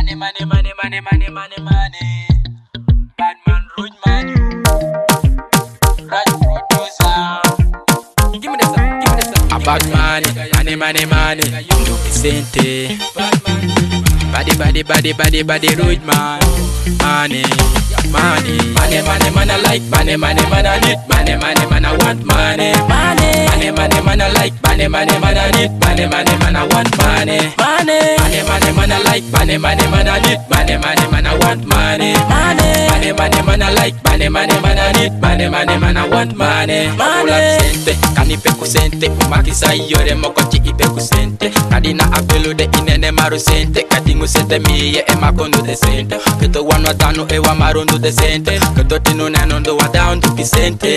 money. Bad man, rude man, you. Right producer. Give me the song. About money. Do Vicente. Body, rude man. Money, man, I like money, man, I need money, man, I want money. Man, I like money, man, I need money, man, I want money. Man, I like money, man, I need money, man, I want money. Man, I like money, man, I need money, man, I want money. Sente, kanipe kusente, umakisa yore mokochi ipe kusente. Kadina apelo de inene maru sente, kadingu sente miye emakondo de sente. Keto wano dano ewa marondo de sente, keto tino nanondo wa down to Vicente.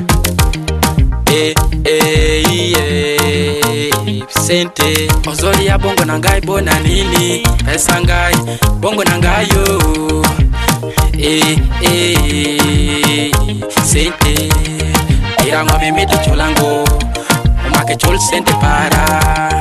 Vicente, ozori ya bongo nangai bona nini, pesa ngai, bongo nangayo. Vicente, irango mimito chulango, umake chul sente para.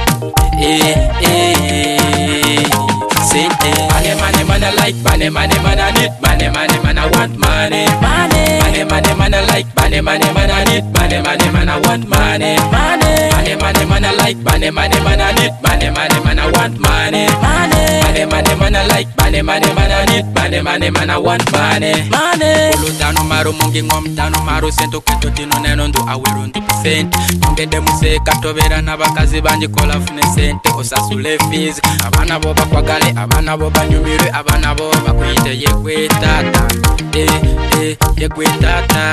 Vicente, money, I like money, man, I need money, man, I want money. Man, I like money, man, I need money, man, I want money. Man, I like money, man, I need money, man, I want money. Man, I like money, man, I need money, man, I want money. Ulu dano maru mungi ngom dano maru sento keto tino nenondo awerundu Vicente. Ngende muse katobera na bakazi banji kola fune sente osasule fees. Abana boba kwa gale, abana boba nyumire, abana boba kuite yekwe tata. Yekwe tata.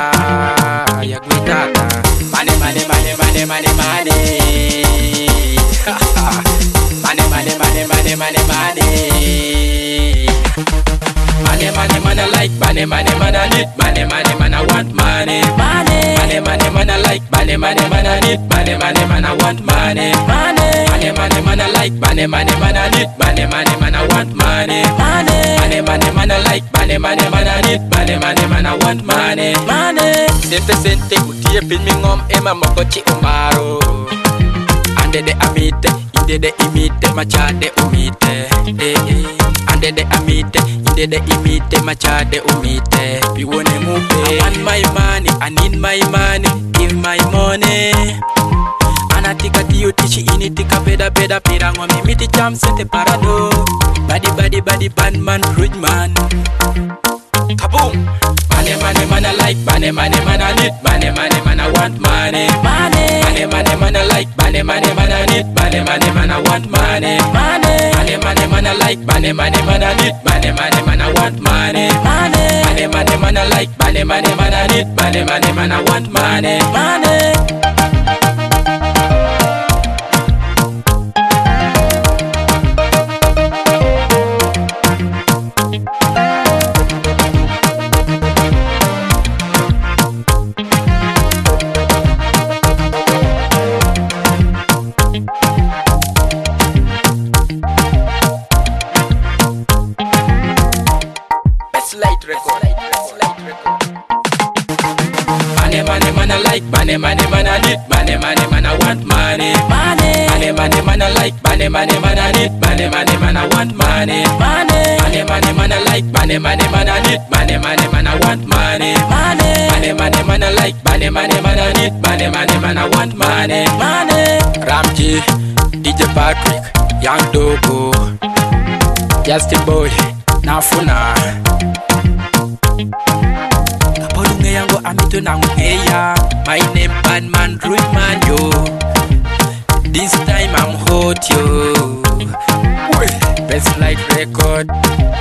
Money. Man, I like money, man, I need money, man, I want money. Man, I like money, man, I need money, man, I want money. Man, I like money, man, I need money, man, I want money. Man, I like money, man, I need money, man, I want money. Sente, utie filmi ngom ema mokochi umaro. Ande de amite, inde de imite, machade umite. Ande de amite, inde de imite, machade umite. Biwone mupe. I want my money, I need my money, give my money. Anatika tiyo tichi initika beda pirango mimiti cham sente parado. Body, bad man, rude man. Kaboom! Man, I like money, man, I need money, man, I want money. Man, I like money, man, I need money, man, I want money. Man, I like money, man, I need money, man, I want money. Man, I like money, man, I need money, man, I want money. Light record. Man, I like money, man, I need money, man, I want money. Man, I like money, man, I need money, man, I want money. Man, I like money, man, I need money, man, I want money. Man, I like money, man, I need money, man, I want money. Ramji, DJ Patrick, Young Dogo, Justin Boy, Nafuna. Apolunge yango amito nangugeya. My name bad man, rude man, yo. This time I'm hot, yo. Best Light record.